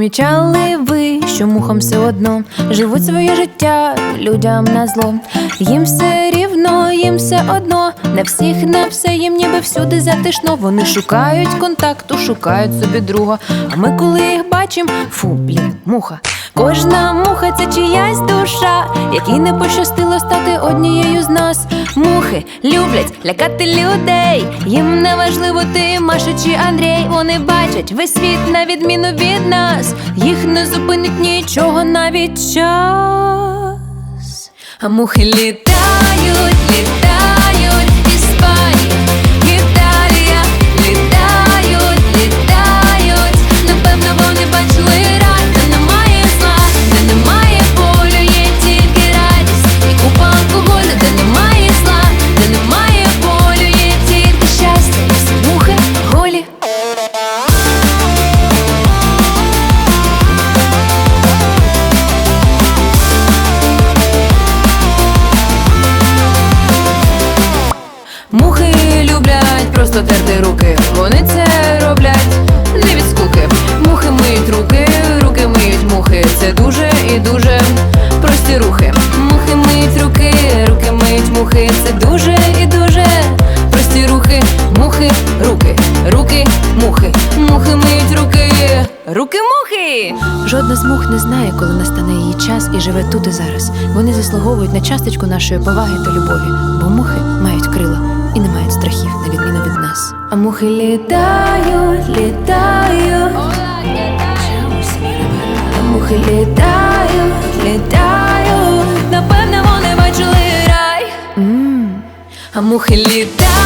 помічали ви, що мухам все одно живуть своє життя людям на зло. Їм все рівно, їм все одно, на всіх, на все, їм ніби всюди затишно. Вони шукають контакту, шукають собі друга. А ми, коли їх бачим, фу, блін, муха. Кожна муха – це чиясь душа, якій не пощастило стати однією з нас. Мухи люблять лякати людей, їм не важливо ти, Маша чи Андрій. Вони бачать весь світ на відміну від нас, їх не зупинить нічого, навіть час. А мухи літають, літають, Іспанія, Італія, літають, літають. Напевно, вони бачили рай, де немає зла, де немає болю, є тільки радість. І купа алкоголю, де немає зла, де немає болю, є тільки щастя. І всі мухи голі. Мухи люблять просто терти руки, вони це роблять не від скуки. Мухи миють руки, руки миють мухи, це дуже і дуже прості рухи. Мухи миють руки, руки миють мухи, це дуже і дуже прості рухи. Мухи, руки, руки, мухи, мухи миють руки, руки-мухи. Жодна з мух не знає, коли настане її час, і живе тут і зараз. Вони заслуговують на часточку нашої поваги та любові, бо мухи мають крила і не мають страхів, на відміну від нас. А мухи літають, літають, а мухи літають, літають. Напевне, вони бачили рай. А мухи літають.